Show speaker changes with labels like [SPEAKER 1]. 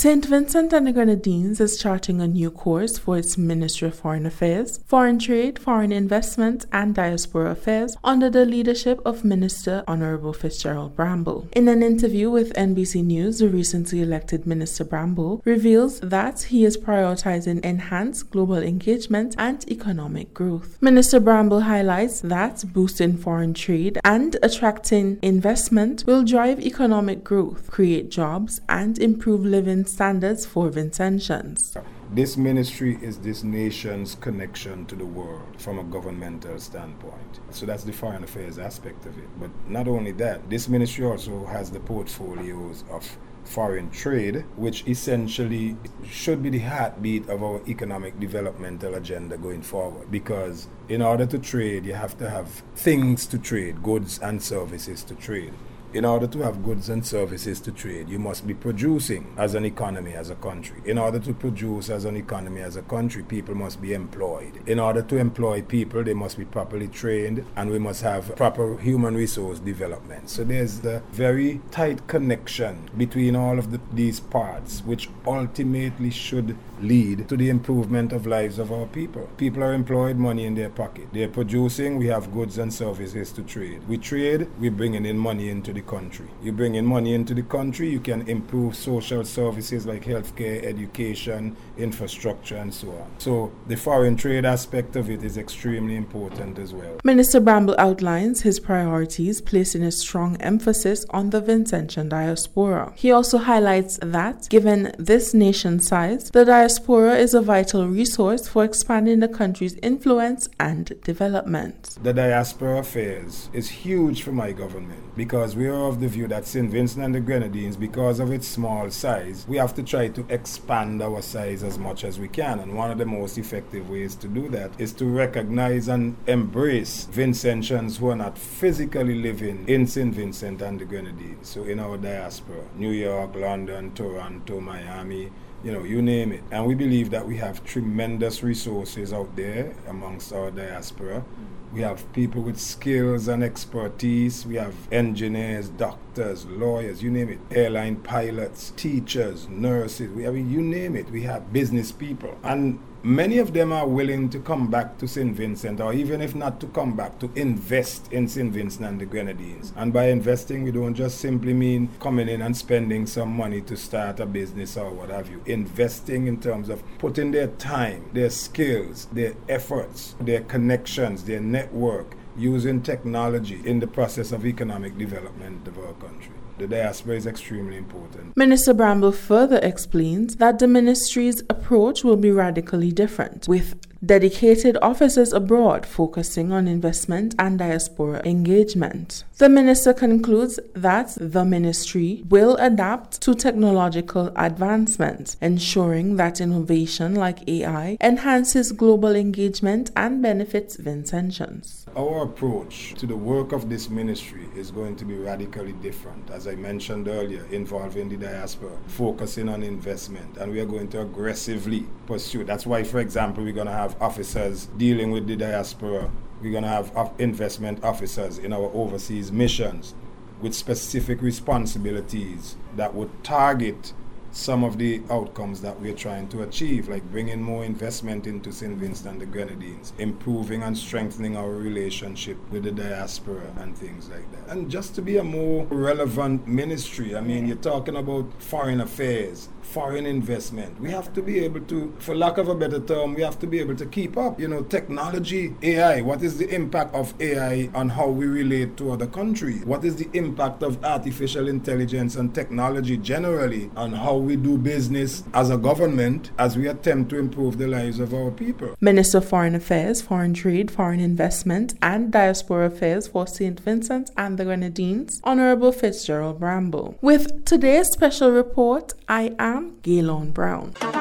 [SPEAKER 1] St. Vincent and the Grenadines is charting a new course for its Ministry of Foreign Affairs, Foreign Trade, Foreign Investment and Diaspora Affairs under the leadership of Minister Honorable Fitzgerald Bramble. In an interview with NBC News, the recently elected Minister Bramble reveals that he is prioritizing enhanced global engagement and economic growth. Minister Bramble highlights that boosting foreign trade and attracting investment will drive economic growth, create jobs, and improve living standards for Vincentians.
[SPEAKER 2] This ministry is this nation's connection to the world from a governmental standpoint. So that's the foreign affairs aspect of it. But not only that, this ministry also has the portfolios of foreign trade, which essentially should be the heartbeat of our economic developmental agenda going forward. Because in order to trade, you have to have things to trade, goods and services to trade. In order to have goods and services to trade, you must be producing as an economy, as a country. In order to produce as an economy, as a country, people must be employed. In order to employ people, they must be properly trained, and we must have proper human resource development. So there's the very tight connection between all of these parts, which ultimately should lead to the improvement of lives of our people. People are employed, money in their pocket. They're producing, we have goods and services to trade. We trade, we're bringing in money into the country. You bring in money into the country, you can improve social services like healthcare, education, infrastructure, and so on. So the foreign trade aspect of it is extremely important as well.
[SPEAKER 1] Minister Bramble outlines his priorities, placing a strong emphasis on the Vincentian diaspora. He also highlights that, given this nation's size, the diaspora is a vital resource for expanding the country's influence and development.
[SPEAKER 2] The diaspora affairs is huge for my government because we are of the view that St. Vincent and the Grenadines, because of its small size, we have to try to expand our size as much as we can. And one of the most effective ways to do that is to recognize and embrace Vincentians who are not physically living in St. Vincent and the Grenadines. So in our diaspora, New York, London, Toronto, Miami, you name it. And we believe that we have tremendous resources out there amongst our diaspora. We have people with skills and expertise. We have engineers, doctors, lawyers, you name it. Airline pilots, teachers, nurses. You name it. We have business people. And many of them are willing to come back to St. Vincent, or even if not to come back, to invest in St. Vincent and the Grenadines. And by investing, we don't just simply mean coming in and spending some money to start a business or what have you. Investing in terms of putting their time, their skills, their efforts, their connections, their network, using technology in the process of economic development of our country. The diaspora is extremely important.
[SPEAKER 1] Minister Bramble further explains that the ministry's approach will be radically different, with dedicated officers abroad focusing on investment and diaspora engagement. The minister concludes that the ministry will adapt to technological advancements, ensuring that innovation like AI enhances global engagement and benefits Vincentians.
[SPEAKER 2] Our approach to the work of this ministry is going to be radically different, as I mentioned earlier, involving the diaspora, focusing on investment, and we are going to aggressively pursue. That's why, for example, we're going to have officers dealing with the diaspora. We're going to have investment officers in our overseas missions with specific responsibilities that would target some of the outcomes that we're trying to achieve, like bringing more investment into St. Vincent and the Grenadines, improving and strengthening our relationship with the diaspora and things like that. And just to be a more relevant ministry, you're talking about foreign affairs, foreign investment. We have to be able to, for lack of a better term, we have to be able to keep up. Technology, AI, what is the impact of AI on how we relate to other countries? What is the impact of artificial intelligence and technology generally on how we do business as a government as we attempt to improve the lives of our people?
[SPEAKER 1] Minister of Foreign Affairs, Foreign Trade, Foreign Investment and Diaspora Affairs for St. Vincent and the Grenadines, Honorable Fitzgerald Bramble. With today's special report, I am Gaylon Brown.